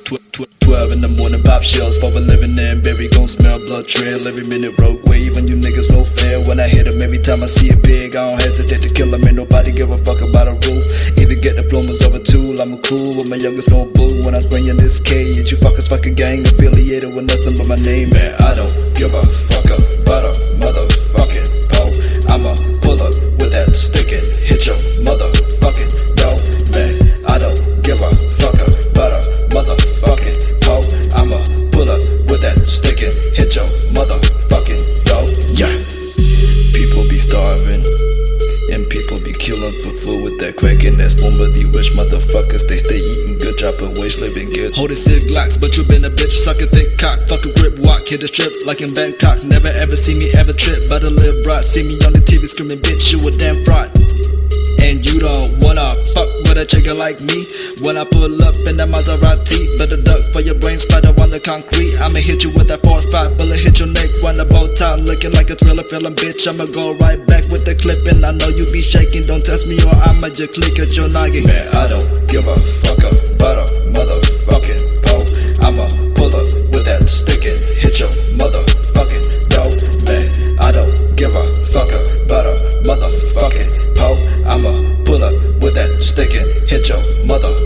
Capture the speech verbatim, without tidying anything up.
Twelve in the morning, pop shells for a living in. Baby gon' smell blood trail every minute. Rogue wave and you niggas no fair. When I hit 'em, every time I see it big, I don't hesitate to kill 'em. Ain't nobody give a fuck about a rule. Either get diplomas or a tool. I'm a cool with my youngest no boo. When I spray in this cage, you fuckers fucking gang affiliated with nothing but my name. Man, I don't give a fuck about a motherfucking pole. I'ma pull up with that stick and hit your motherfucking door. Man, I don't give a fuck about a motherfucking pole. I'ma pull up with that stick and hit your motherfucking door. Yeah. People be starving and people be killing for food with that crack and that spoon. But these rich motherfuckers, they stay eating good, dropping waste, living good. Holding stick glocks, but you been a bitch, sucking thick cock. Fuck a grip, walk, hit a strip like in Bangkok. Never ever see me ever trip, but a live broad. See me on the T V screaming, bitch, you a damn fraud. And you don't wanna fuck with a chicken like me. When I pull up in that Maserati, better duck for your brain spider on the concrete. I'ma hit you with that four five bullet, hit your neck, run the bow tie, looking like a thriller film, bitch. I'ma go right back with the clip, and I know you be shaking. Don't test me or I'ma just click at your noggin. Man, I don't give a fuck about a motherfucking pole. I'ma pull up with that stick and hit your motherfucking door. Man, I don't give a fuck about a motherfucking pole. I'ma pull up with that stick and hit your mother